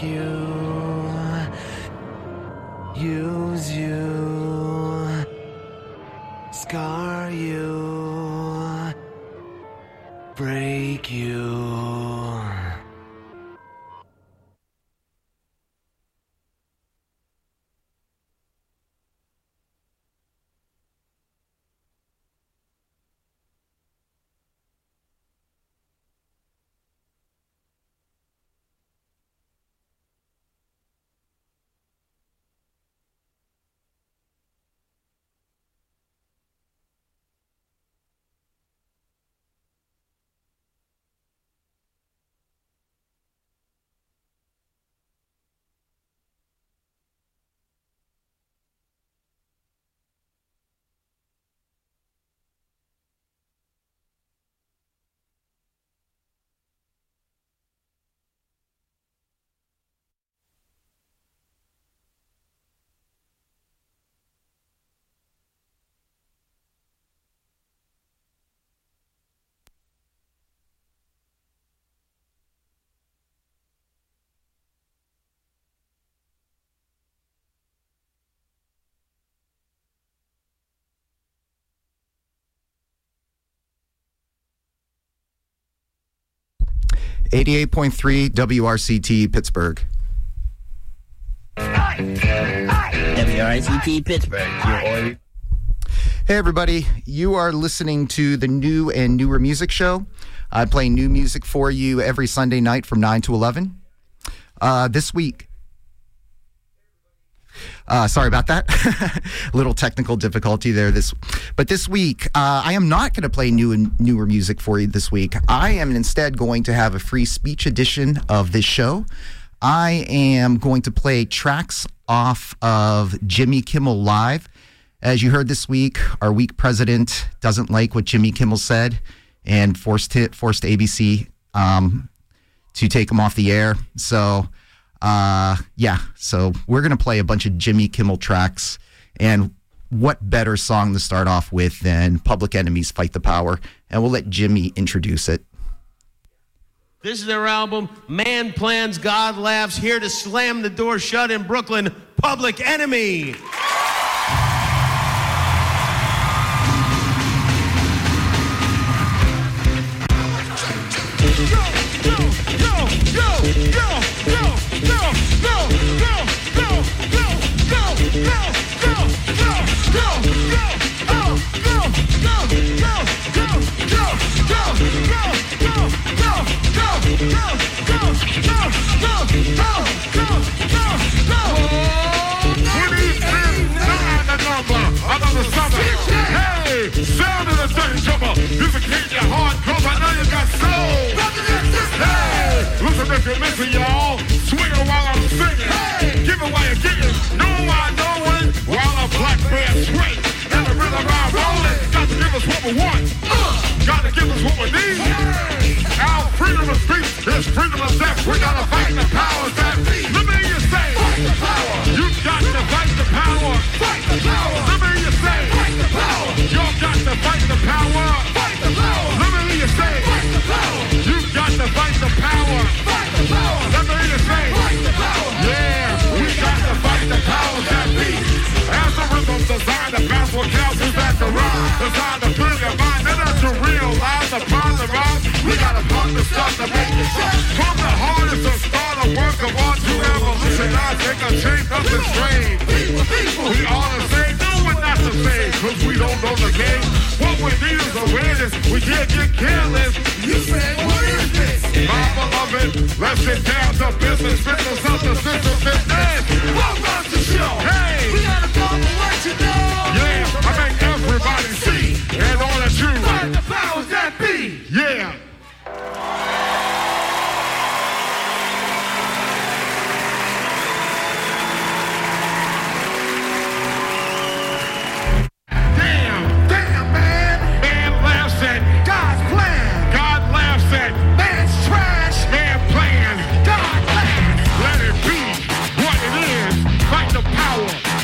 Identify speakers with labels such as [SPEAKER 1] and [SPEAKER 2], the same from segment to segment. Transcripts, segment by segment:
[SPEAKER 1] you, use you, scar you, break you.
[SPEAKER 2] .3 WRCT Pittsburgh.
[SPEAKER 3] WRCT Pittsburgh.
[SPEAKER 2] Hey everybody, you are listening to the New and Newer Music Show. I play new music for you every Sunday night from 9 to 11. This week, sorry about that. Little technical difficulty there. This week, I am not going to play new and newer music for you this week. I am instead going to have a free speech edition of this show. I am going to play tracks off of Jimmy Kimmel Live. As you heard this week, our weak president doesn't like what Jimmy Kimmel said and forced ABC to take him off the air. So we're going to play a bunch of Jimmy Kimmel tracks, and what better song to start off with than Public Enemy's Fight the Power, and we'll let Jimmy introduce it.
[SPEAKER 4] This is their album, Man Plans, God Laughs, here to slam the door shut in Brooklyn, Public Enemy.
[SPEAKER 5] Hey, sound of the dirty jumper. You can keep your heart, cause I know you got soul. Hey, listen if you're missing, y'all. Swing it while I'm singing. Hey, give it while you're getting. Know I know it while a black bear swing. And the rhythm I'm rolling. Got to give us what we want. Got to give us what we need. Our freedom of speech is freedom of death. We gotta fight the powers that be. Let me hear you say, fight the power. You got to fight the power. Fight the power. Let me hear you say, fight the power. You got to fight the power. Fight the power. Let me hear you say, fight the power. You got to fight the power. Fight the power. Let me hear you say, fight the power. Yeah, we got to fight the powers that be. As the rhythm designed to bounce what counts is that the rhyme designed to fill your mind. And as you realize upon the rise, we gotta pump the stuff to make it shine. From the hardest to start a work of art to revolutionize, take a change up the strain. People, we all the same, no we're not the same, cause we don't know the game. What we need is awareness, we can't get careless. You say, what is this? My beloved, let's get down to business, fitness up the system, fitness. Welcome to the show. Hey, we gotta come and let you know. Yeah, I make everybody see, and all that you fight the powers that be. Yeah. Damn, man. Man laughs at God's plan. God laughs at man's trash. Man plans. God plans. Let it be what it is. Fight the power.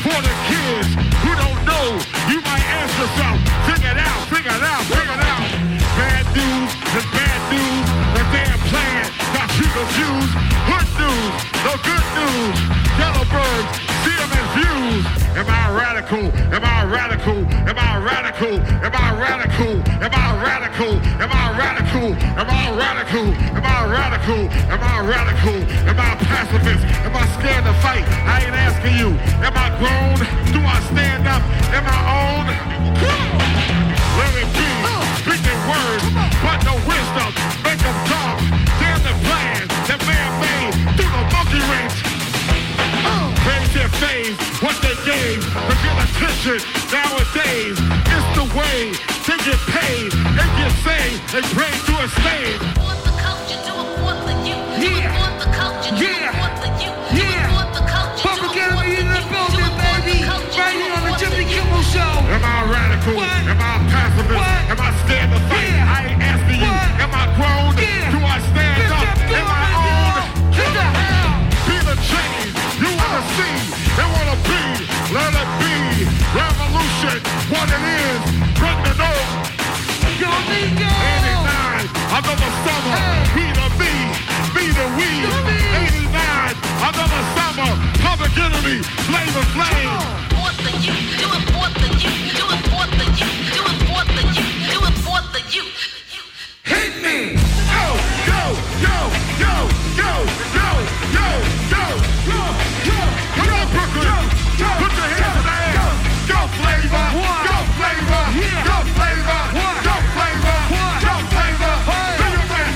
[SPEAKER 5] radical? Am I radical? Am I radical? Am I radical? Am I radical? Am I radical? Am I radical? Am I radical? Am I radical? Am I a pacifist? Am I scared to fight? I ain't asking you. Am I grown? Do I stand up? Am I own? Let it be. Speaking words, but no wisdom. Make them talk. Damn the plan that man made through the monkey wrench. Praise their fame, what they gave to get attention nowadays. It's the way they get paid. They get saved. They pray to a slave.
[SPEAKER 3] For the culture, do it for the youth. Do it for the culture, do it for the youth. Do it for the culture, do it for the youth. Do it for the culture, right here on the Jimmy Kimmel Show.
[SPEAKER 5] Am I radical?
[SPEAKER 3] What?
[SPEAKER 5] Am I pacifist?
[SPEAKER 3] What?
[SPEAKER 5] Am I scared to fight?
[SPEAKER 3] Yeah.
[SPEAKER 5] I ain't asking you.
[SPEAKER 3] What?
[SPEAKER 5] Am I grown?
[SPEAKER 3] Yeah.
[SPEAKER 5] Do I stand up? Am I own?
[SPEAKER 3] Get the hell.
[SPEAKER 5] Be the change you wanna see and wanna be. Let it be. Revolution, what it is. Bring the note.
[SPEAKER 3] Yo, Nico.
[SPEAKER 5] 89, another summer.
[SPEAKER 3] Hey.
[SPEAKER 5] Be the me the we. 89, another summer. Public Enemy, Flavor Flame.
[SPEAKER 3] For the youth, do it for the youth. Do it for the youth. Do it for the youth. Do it for the youth.
[SPEAKER 5] Hit me! Yo, yo, yo, yo, yo, yo, yo, yo, yo, yo. Come on, Brooklyn. Put your hands in the air. Go Flavor. Go Flavor. Go Flavor. Go Flavor. Go Flavor. Bring it back.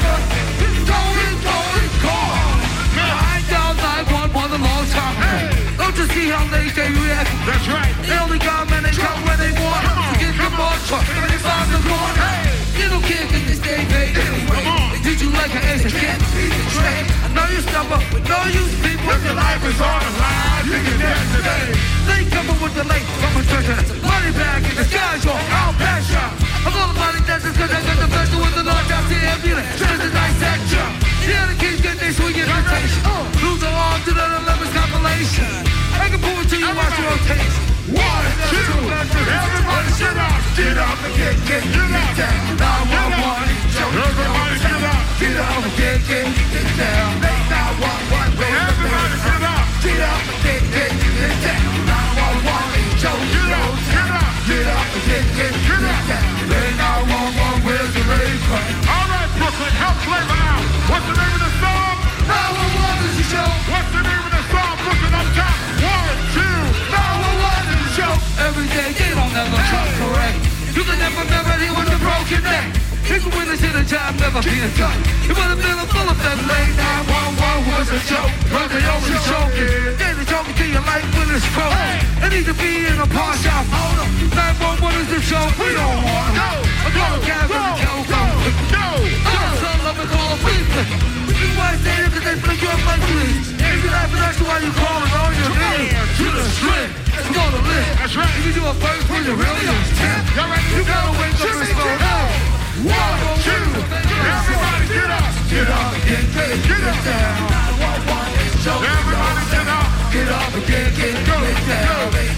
[SPEAKER 5] Go.
[SPEAKER 3] I dialed 911 a long time ago. Don't you see how they react?
[SPEAKER 5] That's right.
[SPEAKER 3] They only got men, they come when they want. To get the march, and they find the corner. You don't care cause they stay paid anyway. They teach you like an ace, I can't be betrayed. I know you stubborn, but no use people.
[SPEAKER 5] If your life is on the line, you can dance today.
[SPEAKER 3] They coming with the late from a treasure. Money bag in the sky, yo, I'll pass ya. I'm all about it, that's just cause I got the pleasure with the large out the ambulance. Just a dissect ya. Yeah, the kids get their swing invitation. Lose the arm to the 11th compilation. I can prove it to you, watch your rotation.
[SPEAKER 5] 1, 2, everybody sit up. Get up and get down.
[SPEAKER 3] 911,
[SPEAKER 5] Everybody get up.
[SPEAKER 3] get up and get down. 911,
[SPEAKER 5] Everybody get up.
[SPEAKER 3] get up and get down. 911, Joe,
[SPEAKER 5] Get up. Get up.
[SPEAKER 3] get up and get down. 911, where's the rain from?
[SPEAKER 5] All right, Brooklyn, help Flavor out. What's the name of the song?
[SPEAKER 3] 911 is the show.
[SPEAKER 5] What's the name of the song? Brooklyn up top. 1, 2.
[SPEAKER 3] 911 is the show. Every day they don't never come correct. You can never remedy with a broken neck. You can witness in a job, never be a gun. You would have been a full of them. Late 911 was a joke, but they always joking. They the joke to your life when it's cold. They need to be in a pawn shop. 911 is the show. We don't want them. I call a cab and a go. Some love it, call a weekly. You might say it because they flick you up like fleas. If you laugh, that's why you calling on your name. To the strip, it's gonna live.
[SPEAKER 5] That's right.
[SPEAKER 3] If you do a first when you really understand.
[SPEAKER 5] You gotta wake up and slow down. 1, 2. Everybody get up.
[SPEAKER 3] Get up and get down. 911 is show.
[SPEAKER 5] Everybody get up.
[SPEAKER 3] Get up and get down.
[SPEAKER 5] Everybody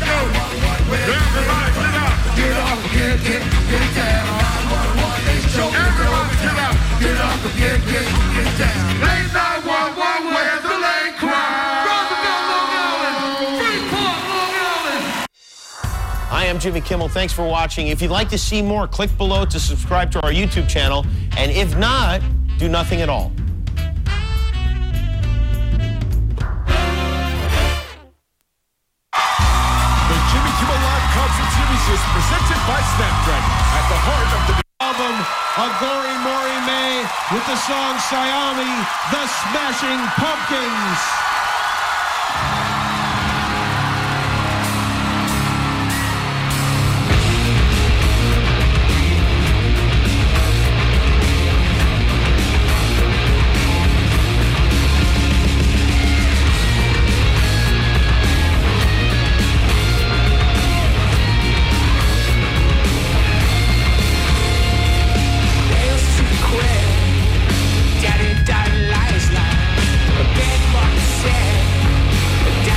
[SPEAKER 5] get up.
[SPEAKER 3] Get up and get down. 911 is show.
[SPEAKER 5] Everybody get up.
[SPEAKER 3] Get up and get down.
[SPEAKER 5] Late 911, where's the late crowd?
[SPEAKER 3] Roosevelt, Long Island. Freeport, Long Island.
[SPEAKER 4] Hi, I'm Jimmy Kimmel. Thanks for watching. If you'd like to see more, click below to subscribe to our YouTube channel. And if not, do nothing at all.
[SPEAKER 5] The Jimmy Kimmel Live concert series is presented by Snapdragon at the heart of the
[SPEAKER 4] Album of Gory Maury May with the song Siami, The Smashing Pumpkins.
[SPEAKER 6] Daddy died lies like a big box said.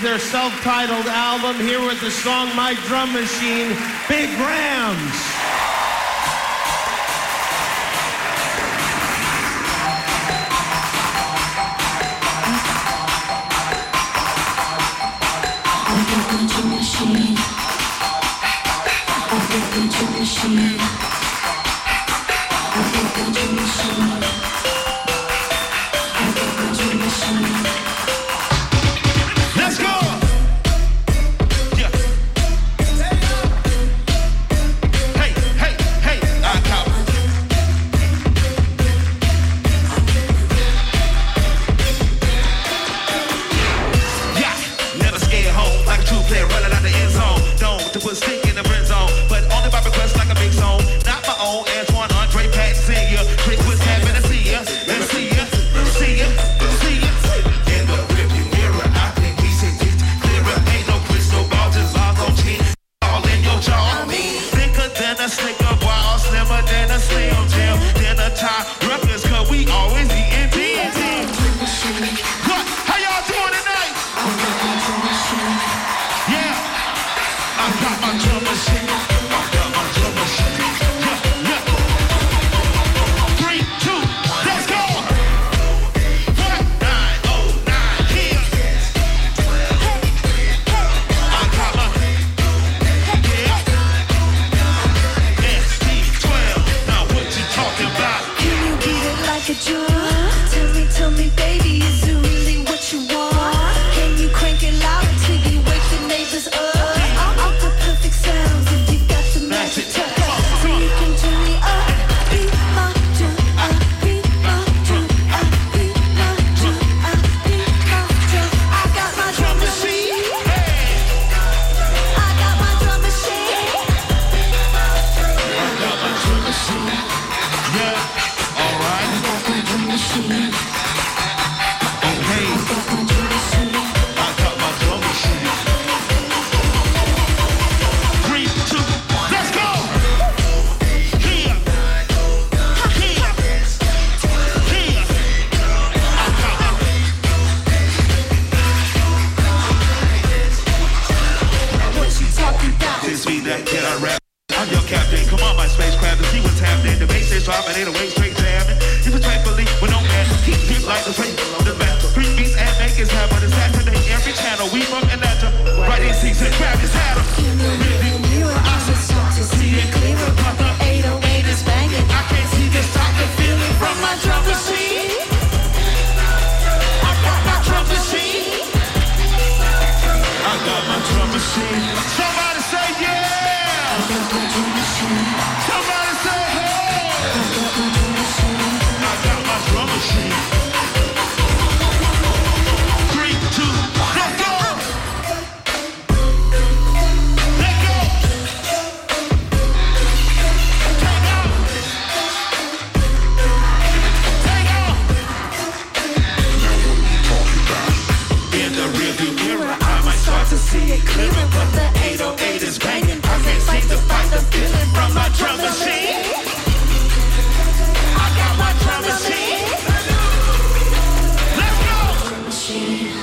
[SPEAKER 4] their self-titled album. Here with the song My Drum Machine, Big Rams.
[SPEAKER 5] Let's go! Yeah. Hey, hey, hey, I come. Yeah, never scared home like a true player running out the end zone. Known to put stick in the friend zone, but only by request like a big zone. Not my own, Antoine, Andre, Pat, Senior. Chris was happy to see ya, and see ya, see ya, see ya. In the rearview mirror, I think we see it clearer. Ain't no crystal ball, just logs on chin. All in your jaw. Thicker than a Snicker bar, slimmer than a Slim Jim. Than a tie, ruckus, cause we always eating TNT. What? How y'all doing tonight? Yeah. I got my drum machine. I got my drum machine. Yeah, yeah. 3, 2, let's go. 1909 here. I got my SD12. Now what you talking about?
[SPEAKER 6] Can you beat it like a drum? Tell me, baby, is it really what you want? Can you crank it loud until you wake the neighbors up? I'll put perfect sounds if you got the magic touch. So you can turn me up, beat my drum, beat my drum, beat my drum, beat my drum. I got my drum machine. I got my drum machine.
[SPEAKER 5] I got my drum machine. Yeah, all right.
[SPEAKER 6] I got my drum machine.
[SPEAKER 5] Oh, hey. I got my drum machine. 3, 2, let's go. Here. Here. Here. I got my.
[SPEAKER 6] What you talking about?
[SPEAKER 5] This be that kid I rap. I'm your captain. Come on, my spacecraft to see what's happening. The bass is dropping, ain't a way straight jamming. If it's rightfully, but no man, keep hit like the plate on the back. 3 beats and make it happen. It's Saturday, every channel. We from Atlanta. Right in season, grab his hat.
[SPEAKER 6] I just want to see it clearer, but the 808 is banging.
[SPEAKER 5] I can't see this type of feeling
[SPEAKER 6] From my drum machine,
[SPEAKER 5] I got my drum machine. I got my drum machine. Somebody say yeah. Somebody say hey. I got my drum machine. 3, 2, let's go. Let go. Take off. Take off. In the rearview mirror, I might start to see it clearer, but the 808 is banging. I can't seem to fight the feeling from my drum machine. I got my drum machine. Let's go.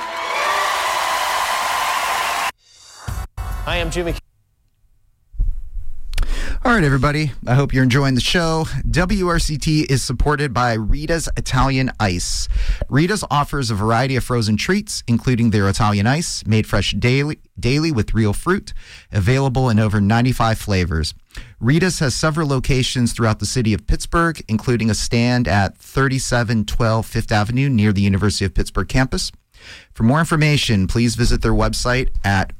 [SPEAKER 4] I am Jimmy.
[SPEAKER 2] All right, everybody. I hope you're enjoying the show. WRCT is supported by Rita's Italian Ice. Rita's offers a variety of frozen treats, including their Italian Ice, made fresh daily with real fruit, available in over 95 flavors. Rita's has several locations throughout the city of Pittsburgh, including a stand at 3712 Fifth Avenue near the University of Pittsburgh campus. For more information, please visit their website at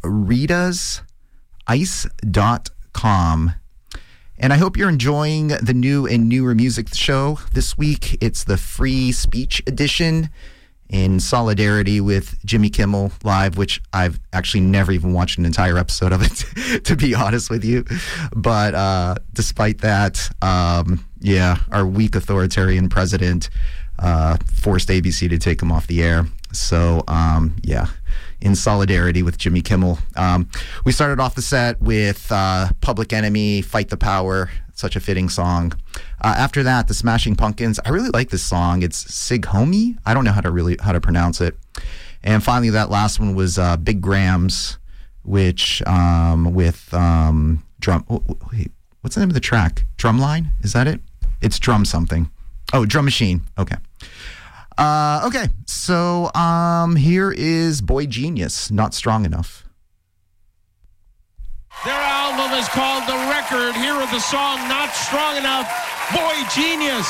[SPEAKER 2] ritazice.com. And I hope you're enjoying the new and newer music show this week. It's the free speech edition in solidarity with Jimmy Kimmel Live, which I've actually never even watched an entire episode of it, to be honest with you. But despite that, our weak authoritarian president forced ABC to take him off the air. So, in solidarity with Jimmy Kimmel. We started off the set with Public Enemy, Fight the Power, such a fitting song. After that, the Smashing Pumpkins. I really like this song. It's Sig Homie. I don't know how to pronounce it. And finally, that last one was Big Grams, which with drum. Wait, what's the name of the track? Drumline? Is that it? It's Drum something. Oh, Drum Machine. Okay. Okay. So here is Boy Genius, Not Strong Enough.
[SPEAKER 4] Their album is called The Record. Here with the song Not Strong Enough, Boy Genius.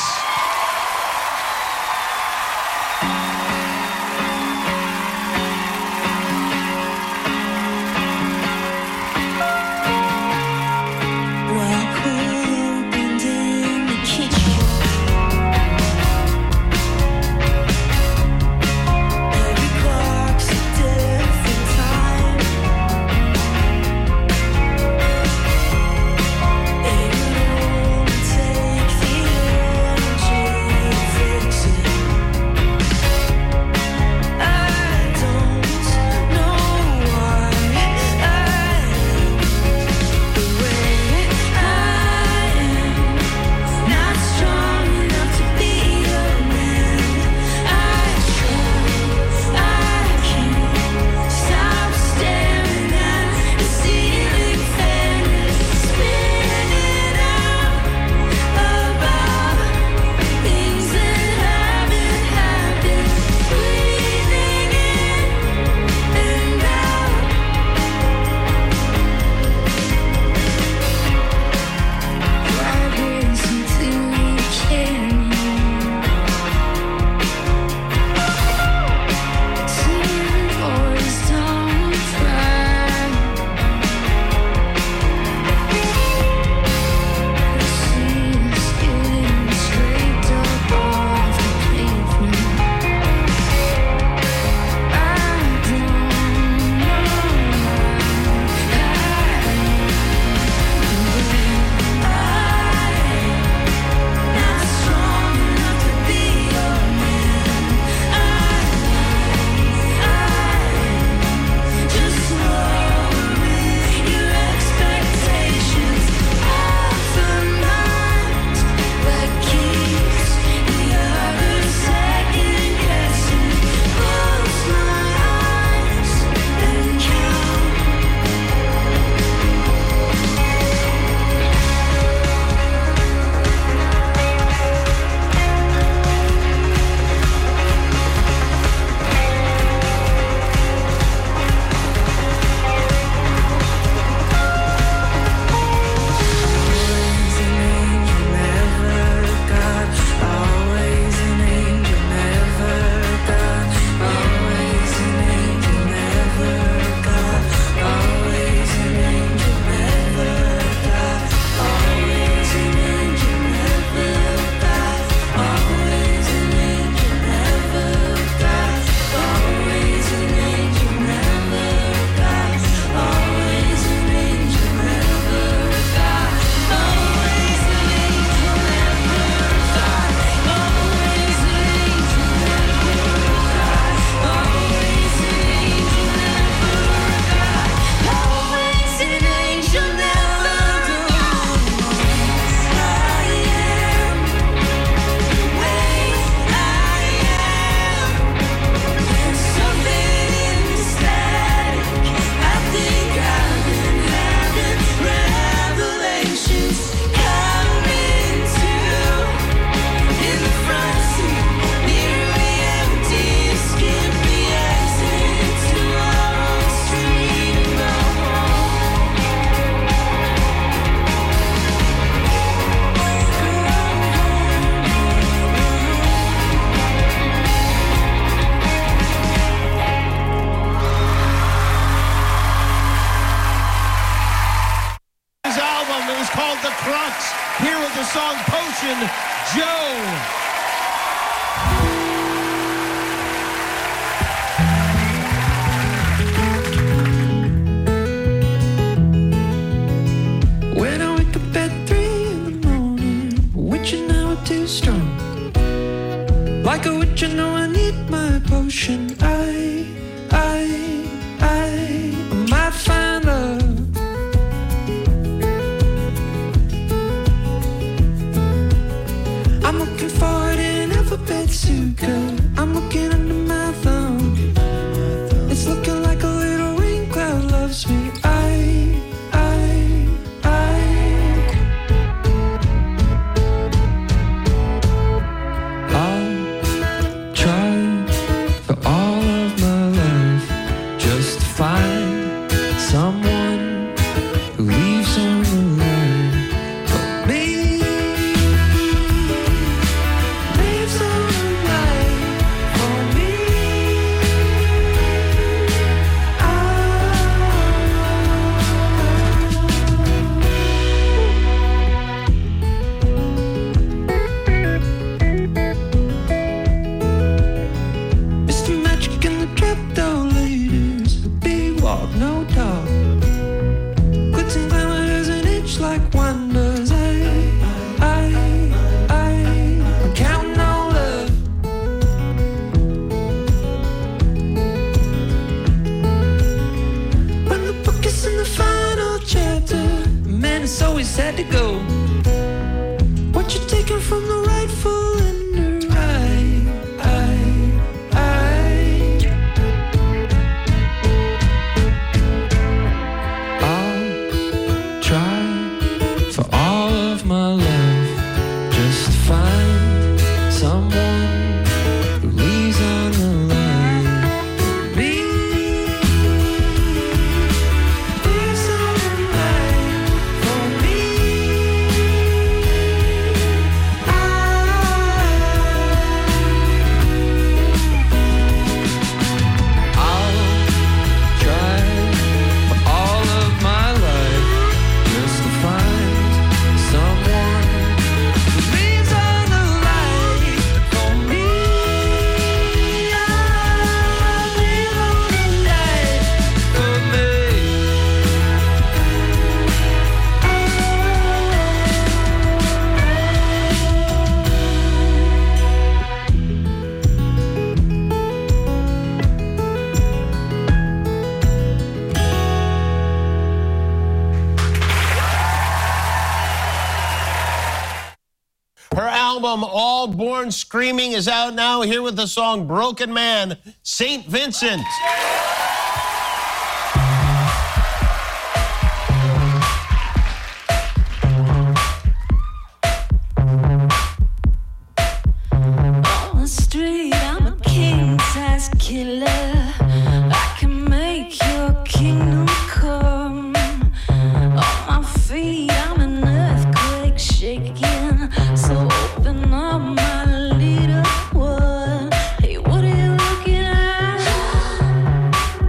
[SPEAKER 4] song Potion, Joe.
[SPEAKER 7] When I wake up at 3 in the morning, witch you know I'm too strong. Like a witch, you know I need my potion. I might find love. I'm looking for so we had to go. What you taking from the rightful ender? I'll try for all of my life just to find someone who leaves on the line for me. Leaves on the line for me. I'll try for all of my life just to find someone who leaves on the line for me. I'll leave on the line for me.
[SPEAKER 4] Her album, All Born Screaming, is out now. Here with the song Broken Man, St. Vincent.
[SPEAKER 6] On the street, I'm a king-size killer. I can make your kingdom come. On my feet, I'm an earthquake shaking. So open up, my little one. Hey, what are you looking at?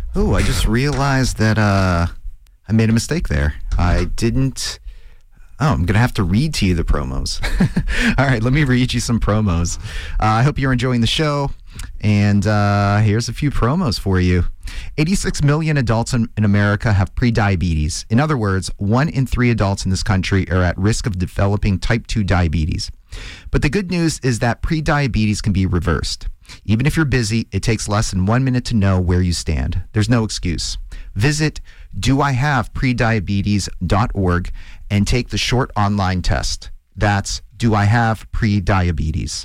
[SPEAKER 2] Oh, I just realized that I made a mistake there. I didn't... Oh, I'm going to have to read to you the promos. All right, let me read you some promos. I hope you're enjoying the show. And here's a few promos for you. 86 million adults in America have prediabetes. In other words, 1 in 3 adults in this country are at risk of developing type 2 diabetes. But the good news is that prediabetes can be reversed. Even if you're busy, it takes less than 1 minute to know where you stand. There's no excuse. Visit doihaveprediabetes.org and take the short online test. That's Do I Have Prediabetes?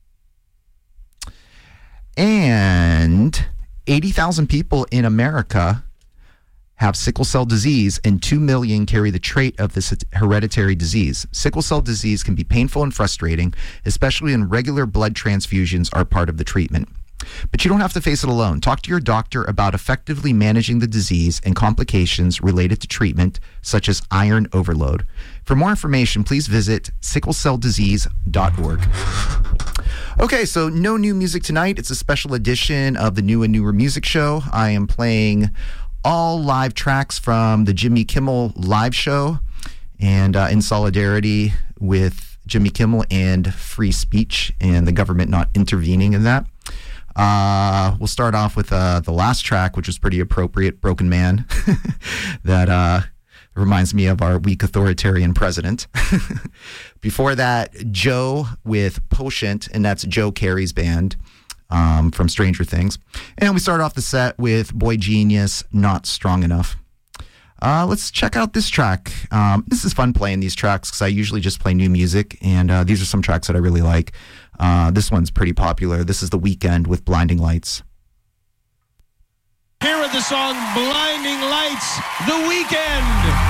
[SPEAKER 2] And 80,000 people in America have sickle cell disease, and 2 million carry the trait of this hereditary disease. Sickle cell disease can be painful and frustrating, especially when regular blood transfusions are part of the treatment. But you don't have to face it alone. Talk to your doctor about effectively managing the disease and complications related to treatment, such as iron overload. For more information, please visit sicklecelldisease.org. Okay, so no new music tonight. It's a special edition of the New and Newer Music Show. I am playing all live tracks from the Jimmy Kimmel live show, and in solidarity with Jimmy Kimmel and free speech and the government not intervening in that. We'll start off with the last track, which was pretty appropriate, Broken Man. That reminds me of our weak authoritarian president. Before that, Joe with Potent, and that's Joe Carey's band from Stranger Things. And we start off the set with Boy Genius, Not Strong Enough. Let's check out this track. This is fun playing these tracks because I usually just play new music, and these are some tracks that I really like. This one's pretty popular. This is The Weeknd with Blinding Lights.
[SPEAKER 4] Here are the song Blinding Lights, The Weeknd.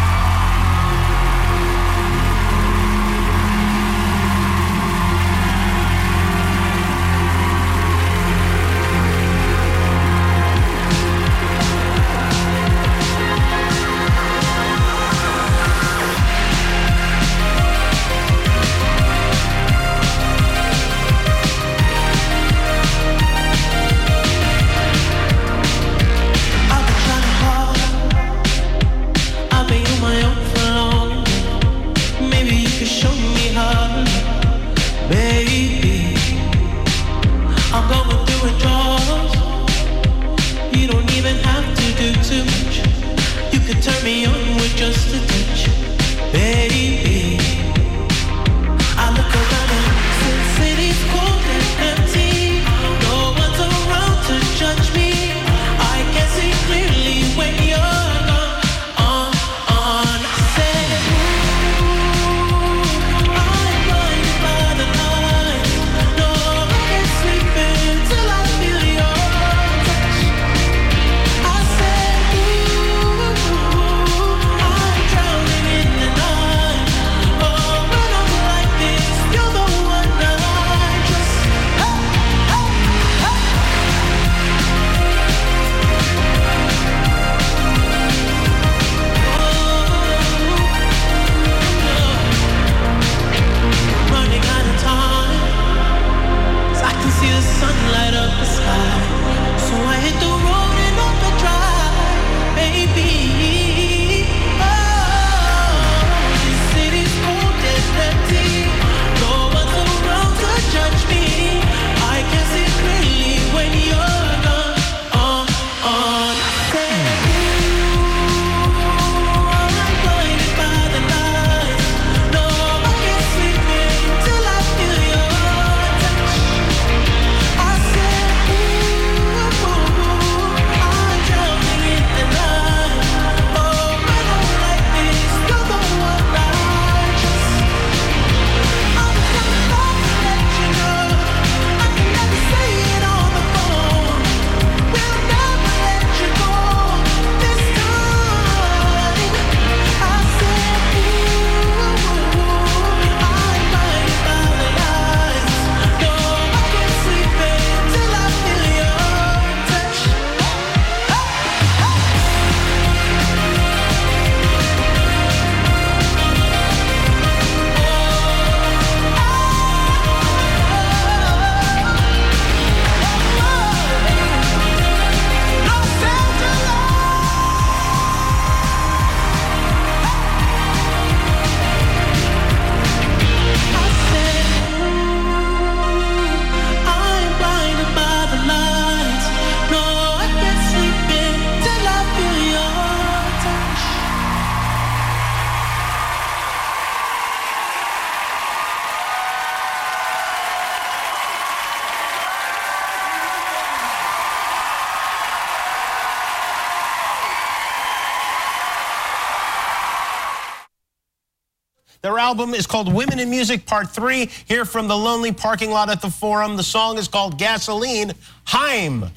[SPEAKER 6] Sleeping
[SPEAKER 4] album is called Women in Music Part 3. Here from the lonely parking lot at the Forum. The song is called Gasoline. Haim.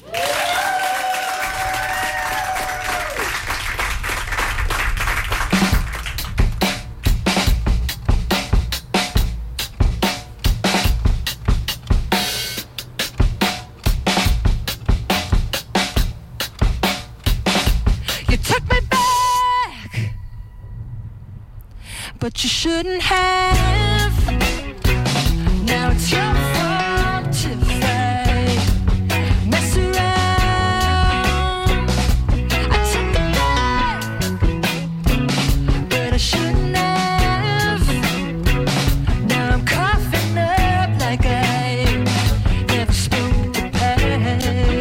[SPEAKER 6] You took me back, but you shouldn't have. Now it's your fault if I mess around. I took it back, but I shouldn't have. Now I'm coughing up like I never spoke to pay.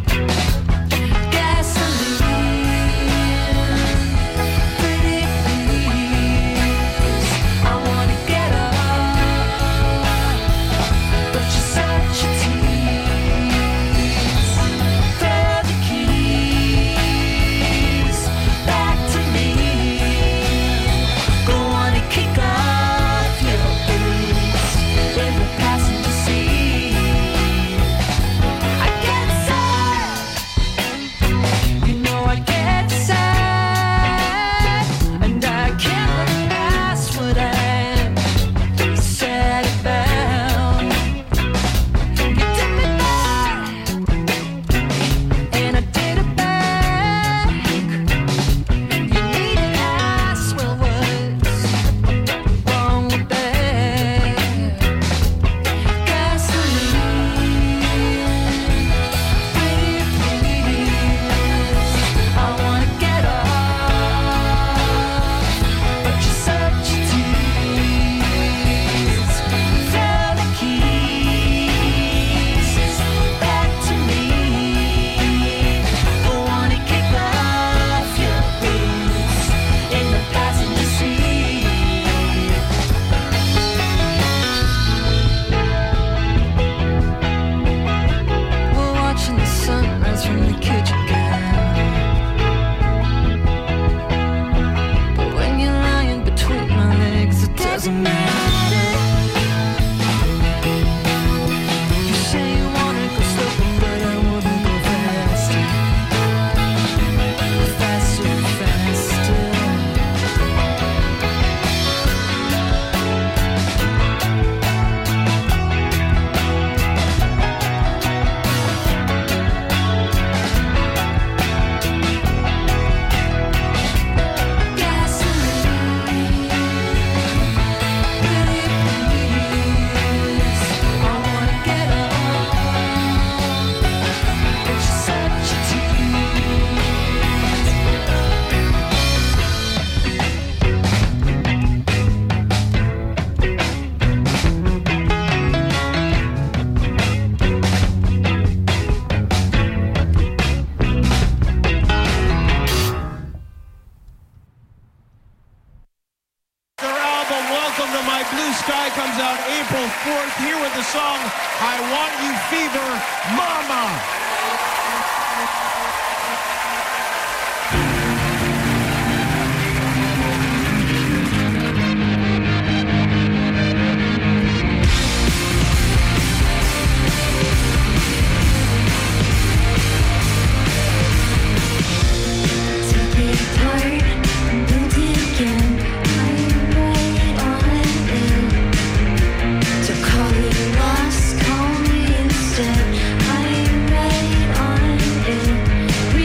[SPEAKER 4] Comes out April 4th, here with the song I Want You Fever, Mama.
[SPEAKER 6] Take it apart and build it again. I'm right on it. So call it a loss, call me instead. I'm right on it.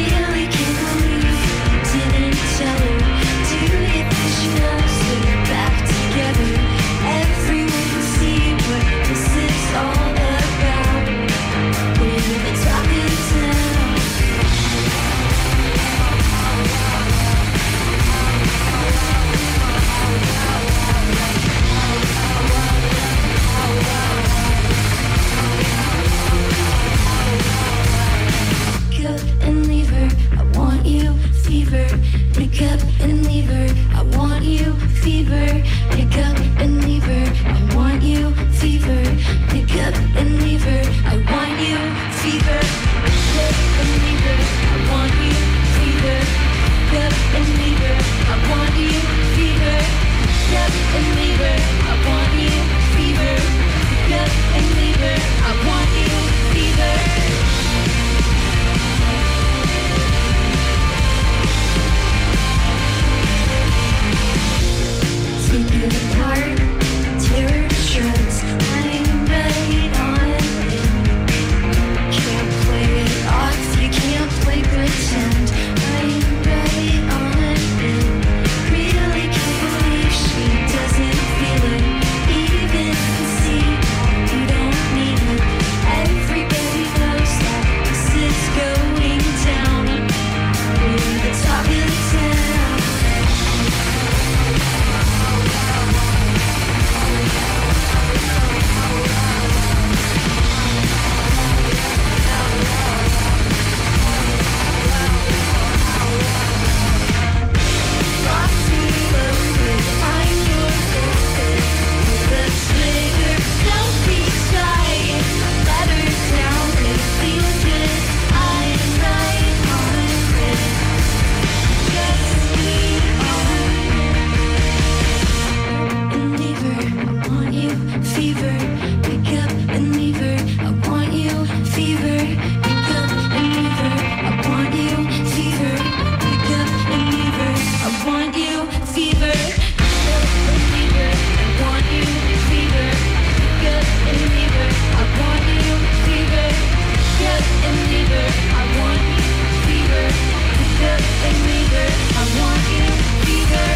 [SPEAKER 6] and leave her. I want you, fever. Pick up and leave her. I want you, fever. Take it apart, tear it to shreds. I'm right on it. Can't play it off, you can't play pretend. I'm right on it. Really can't believe she doesn't feel it. Even see you don't need it. Everybody knows that this is going down. We're the talk of the town. Fever, pick up and leave her. I want you, fever. Pick up and leave her. I want you, fever. Pick up and leave her. I want you, fever. Pick up and leave her. I want you, fever. Pick up and leave her. I want you, fever. Pick up and leave her. I want you, fever. Pick up and leave her. I want you, fever.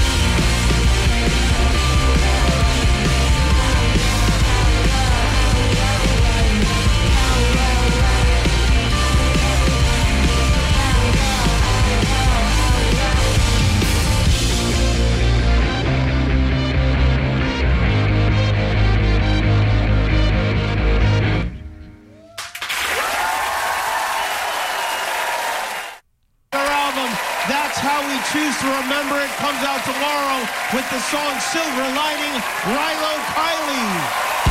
[SPEAKER 4] Album, That's How We Choose to Remember It, comes out tomorrow with the song Silver Lining, Rilo Kiley.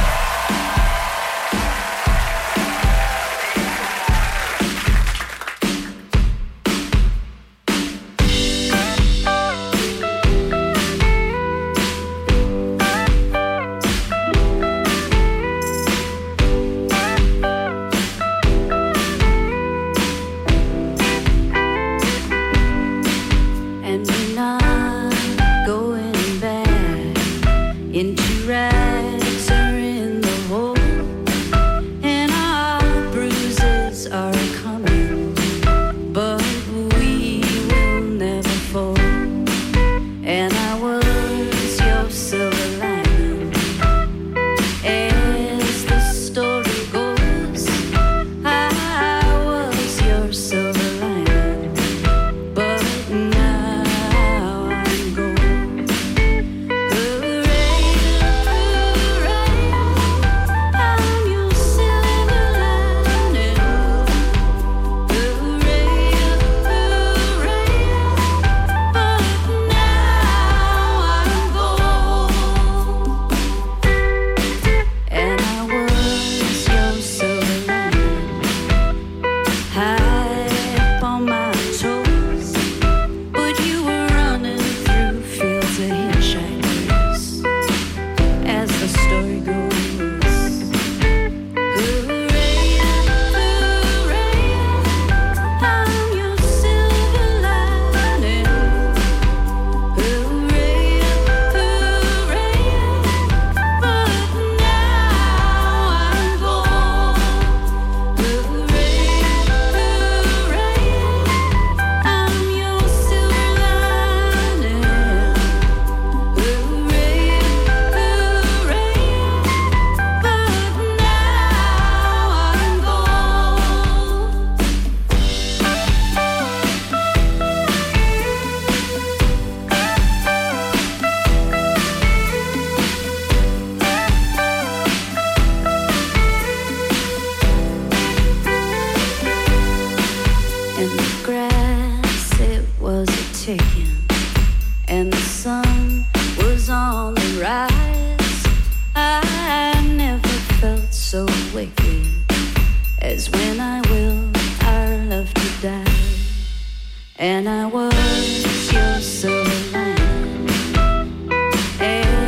[SPEAKER 6] And we're not going back into rags or in the hole. And our bruises are coming, but we will never fall. And I was your silver lining, as the story goes. I was your silver lining, but now I'm gone. Hooray, hooray, I'm your silver lining. Hooray, hooray, but now I'm gone. And I was your silver lining, high up on my toes, but you were running through fields of hitchhikers, as the story goes. Hooray, hooray, I'm your silver lining. Hooray, hooray, but now I'm gone. Hooray, hooray, I'm your silver lining. Hooray, hooray, but now I'm And the grass, it was a ticking, and the sun was on the rise. I never felt so wicked as when I willed our love to die. And I was your silver lining,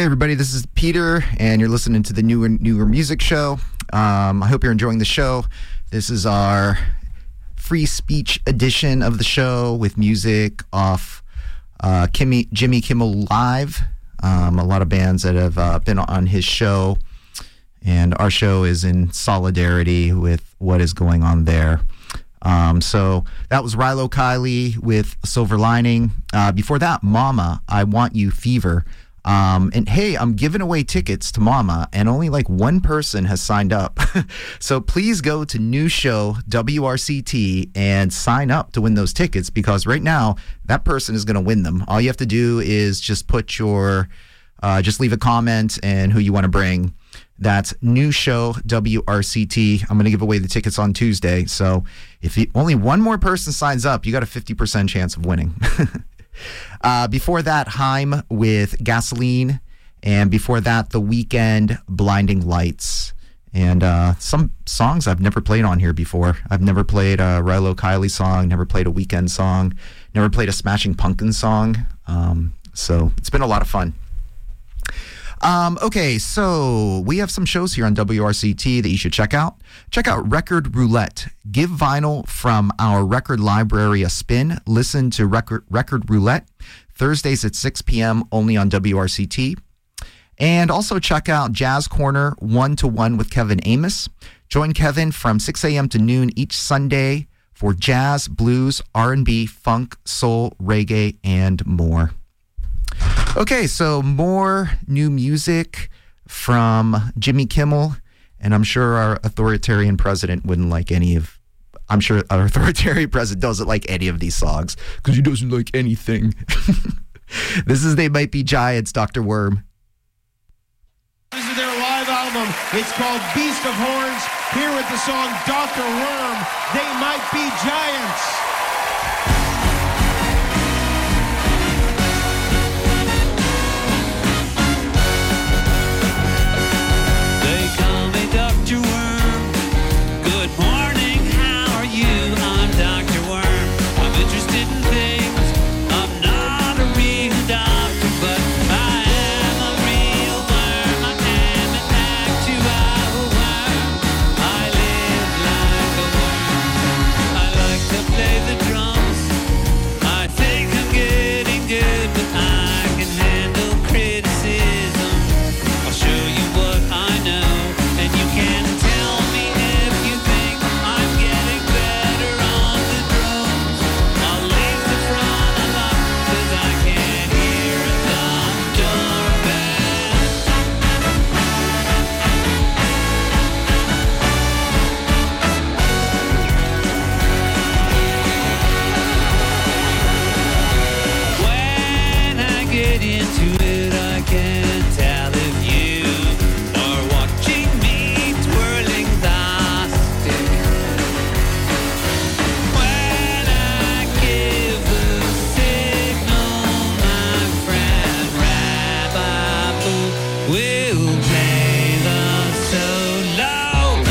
[SPEAKER 2] Hey everybody, this is Peter, and you're listening to the Newer Music Show. I hope you're enjoying the show. This is our free speech edition of the show with music off Jimmy Kimmel Live. A lot of bands that have been on his show, and our show is in solidarity with what is going on there. So that was Rilo Kiley with Silver Lining. Before that, Mama, I Want You Fever. And hey, I'm giving away tickets to Mama, and only like one person has signed up. So please go to New Show WRCT and sign up to win those tickets, because right now that person is going to win them. All you have to do is just put your, just leave a comment and who you want to bring. That's New Show WRCT. I'm going to give away the tickets on Tuesday. So if only one more person signs up, you got a 50% chance of winning. Before that, Haim with Gasoline. And before that, The Weeknd, Blinding Lights. And some songs I've never played on here before. I've never played a Rilo Kiley song, never played a Weeknd song, never played a Smashing Pumpkins song. So it's been a lot of fun. Okay, so we have some shows here on WRCT that you should check out. Check out Record Roulette. Give vinyl from our record library a spin. Listen to Record Roulette, Thursdays at 6 p.m. only on WRCT. And also check out Jazz Corner 1-to-1 with Kevin Amos. Join Kevin from 6 a.m. to noon each Sunday for jazz, blues, R&B, funk, soul, reggae, and more. Okay, so more new music from Jimmy Kimmel, and I'm sure our authoritarian president wouldn't like any of, I'm sure our authoritarian president doesn't like any of these songs, because he doesn't like anything. This is They Might Be Giants, Dr. Worm.
[SPEAKER 4] This is their live album. It's called Beast of Horns. Here with the song Dr. Worm, They Might Be Giants.
[SPEAKER 8] Dr. Worm, good morning, how are you? I'm Dr. Worm, I'm interested in things. I'm not a real doctor, but I am a real worm. I am an actual worm. I live like a worm. I like to play the drums. I think I'm getting good, but I can handle criticism. I'll show you what I know. And you can tell me if you think I'm getting better on the drums. I'll leave the front unlocked, 'cause I can't hear a doorbell. When I get into it, I can't tell if you are watching me twirling the stick. When I give the signal, my friend Rabbi will play the solo.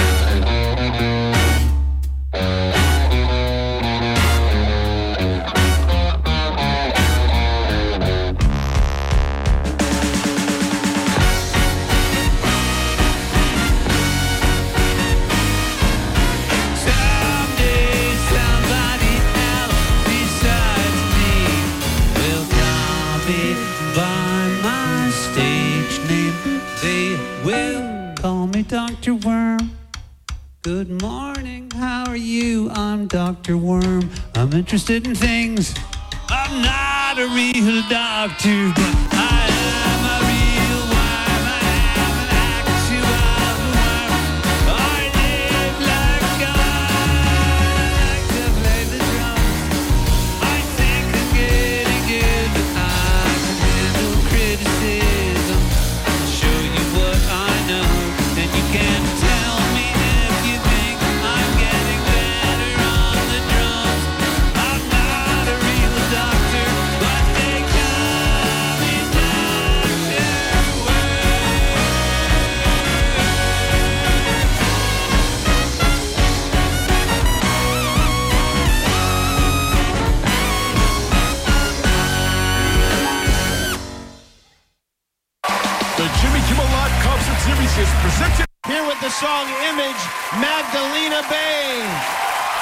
[SPEAKER 8] Someday somebody else besides me will call me by my stage name. They will call me Dr. Worm. Good morning, how are you? I'm Dr. Worm. I'm interested in things. I'm not a real doctor, but I am a real worm. I am an actual worm. I live like I like to play the drums. I think I'm getting good, but I can handle criticism. I'll show you what I know, and you can tell me if you think I'm getting better on the drums. I'm not a real doctor, but they come in
[SPEAKER 4] Savage, Magdalena Bay.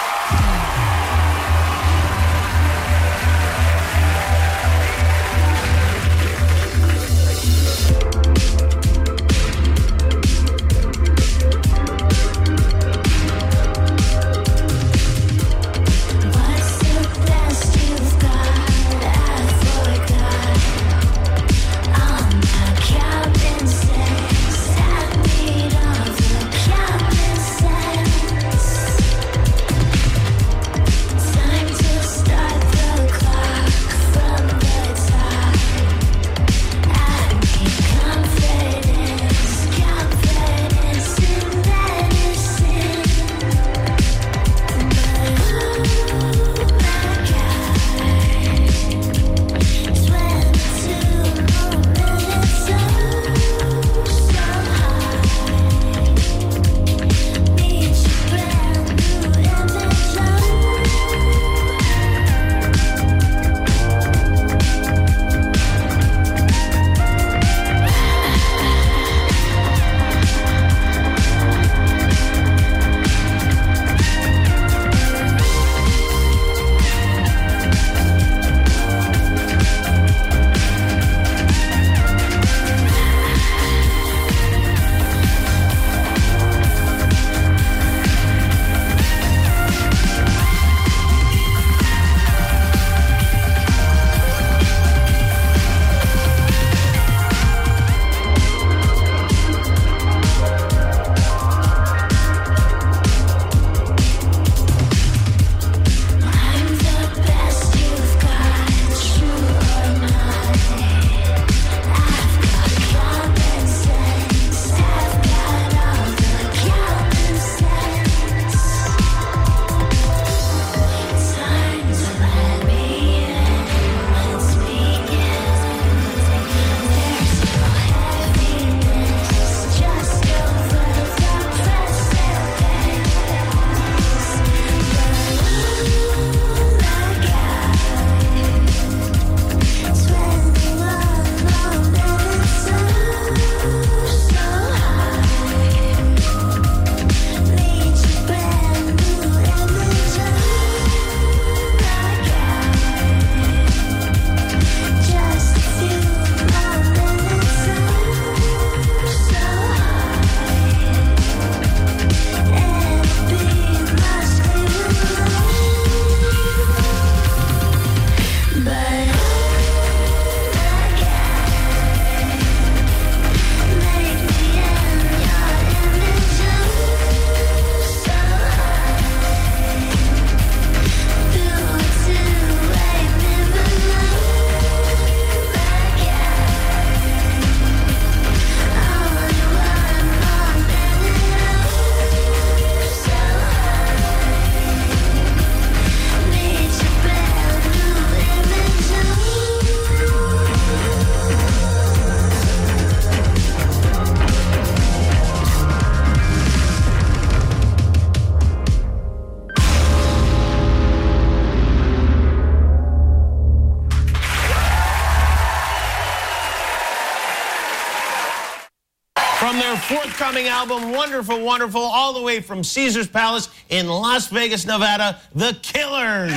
[SPEAKER 4] From their forthcoming album, Wonderful, Wonderful, all the way from Caesar's Palace in Las Vegas, Nevada, The Killers.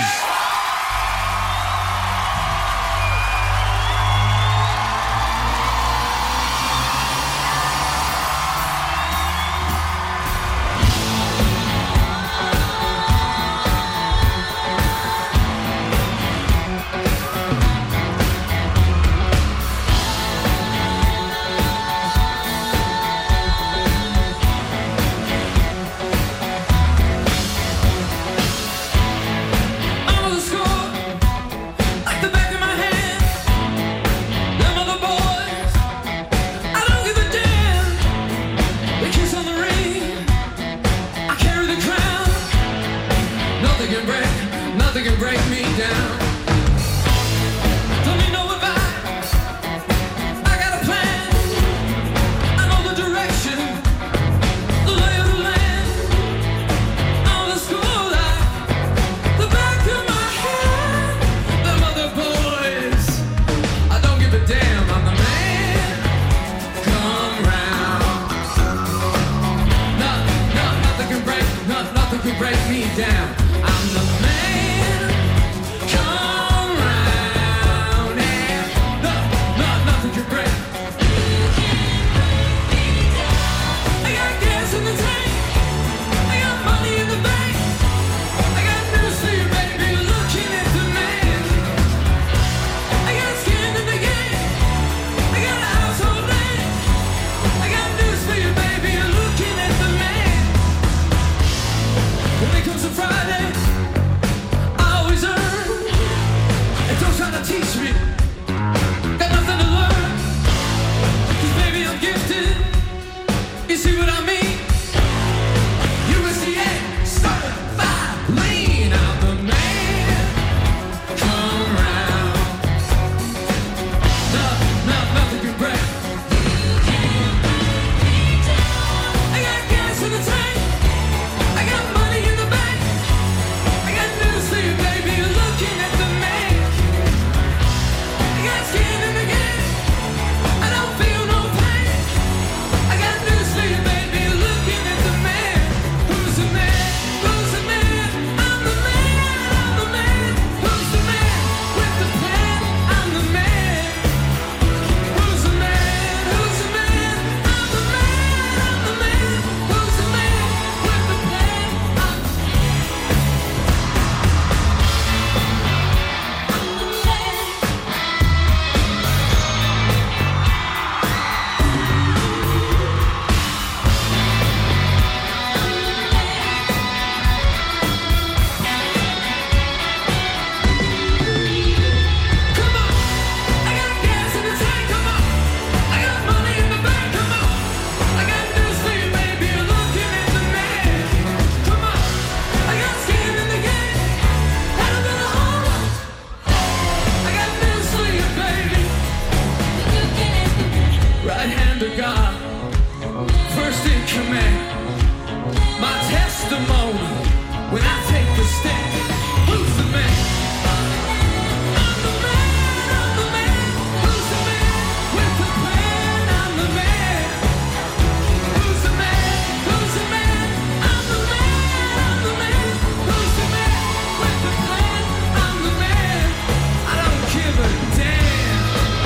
[SPEAKER 9] Nothing can break me down. Don't need no advice. I got a plan. I know the direction, the lay of the land. On the school life, the back of my head. The mother boys, I don't give a damn. I'm the man. Come round. me down. I'm the man. Come round and nothing can break. I got gas in the tank. I got money in the bank. I got news for you, baby. Looking at the man. I got skin in the game. I got a house all day. I got news for you, baby. Looking at the man. When it comes to Friday, I always earn. And don't try to teach me. Got nothing to learn. 'Cause baby, I'm gifted. You see what I mean? USDA, certified lean. I'm the man. Come round. Nothing can break. I got gas in the tank. I got money in the bank. I got news for you, baby. You're looking at the man. I got skin in the game. I don't feel no pain. I got news for you, baby. You're looking at the man. Who's the man? Who's the man? I'm the man. I'm the man. Who's the man with the plan? I'm the man. Who's the man? Who's the man? I'm the man. I'm the man. Who's the man with the plan? I'm the Come on, I got gas in the tank. Come on, I got money in the bank. Come on, I got news for you, baby. You're looking at the man. Come on, I got skin in the game. Had a bit of home. I got news for you, baby. Right hand of God, first in command. My testimony when I take the stand. Who's the man? I'm the man, I'm the man. Who's the man with the plan? I'm the man. Who's the man? Who's the man? I'm the man, I'm the man. Who's the man with the plan? I'm the man. I don't give a damn.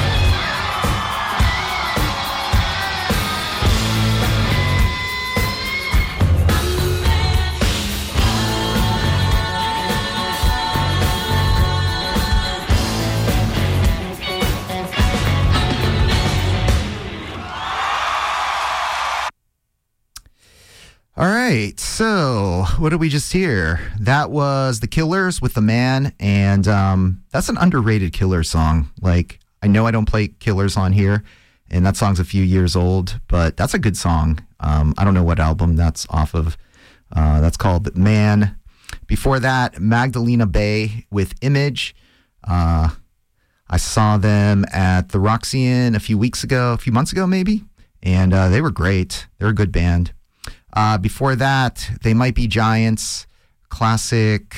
[SPEAKER 2] All right, so what did we just hear? That was The Killers with The Man, and that's an underrated Killers song. Like, I know I don't play Killers on here, and that song's a few years old, but that's a good song. I don't know what album that's off of. That's called The Man. Before that, Magdalena Bay with Image. I saw them at the Roxy-In a few months ago maybe, and they were great. They're a good band. Before that, They Might Be Giants, classic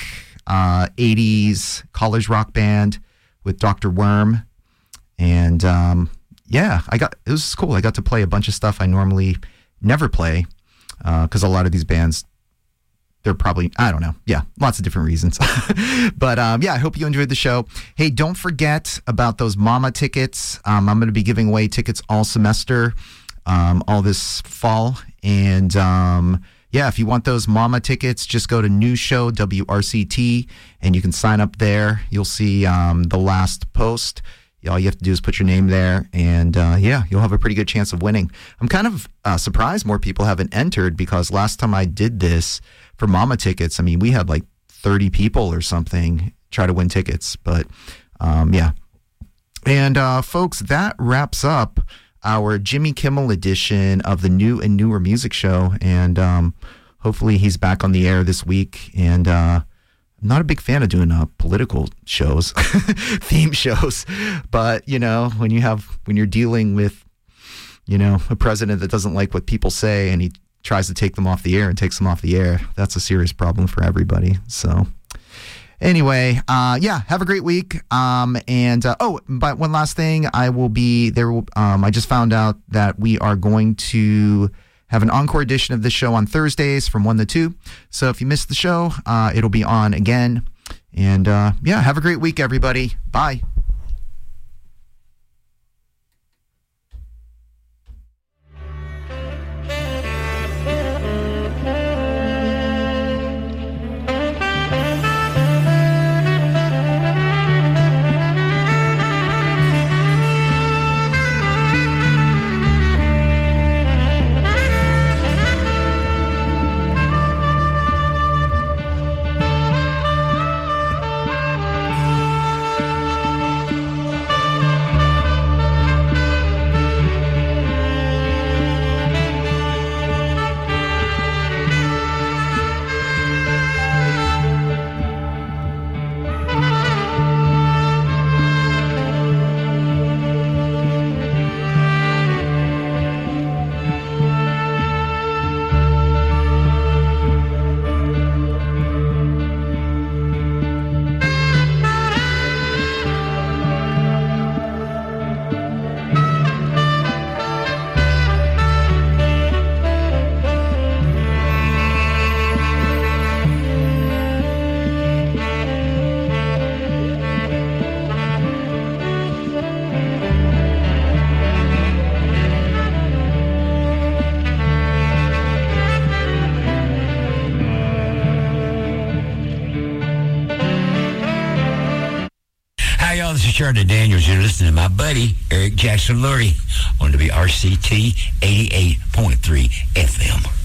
[SPEAKER 2] 80s college rock band with Dr. Worm. And yeah, it was cool. I got to play a bunch of stuff I normally never play because a lot of these bands, they're probably, I don't know. Yeah, lots of different reasons. But yeah, I hope you enjoyed the show. Hey, don't forget about those Mama tickets. I'm going to be giving away tickets all semester, all this fall. And yeah, if you want those Mama tickets, just go to New Show WRCT and you can sign up there. You'll see the last post. All you have to do is put your name there, and yeah, you'll have a pretty good chance of winning. I'm kind of surprised more people haven't entered, because last time I did this for Mama tickets, I mean, we had like 30 people or something try to win tickets. But yeah. And folks, that wraps up our Jimmy Kimmel edition of the New and Newer Music Show. And hopefully he's back on the air this week. And I'm not a big fan of doing political shows, theme shows. But, you know, when you're dealing with, you know, a president that doesn't like what people say and he tries to take them off the air and takes them off the air, that's a serious problem for everybody. So anyway, yeah, have a great week. But one last thing, I will be there. I just found out that we are going to have an encore edition of this show on Thursdays from 1 to 2. So if you missed the show, it'll be on again. And yeah, have a great week, everybody. Bye.
[SPEAKER 10] This is Charlie Daniels. You're listening to my buddy, Eric Jackson Lurie, on WRCT 88.3 FM.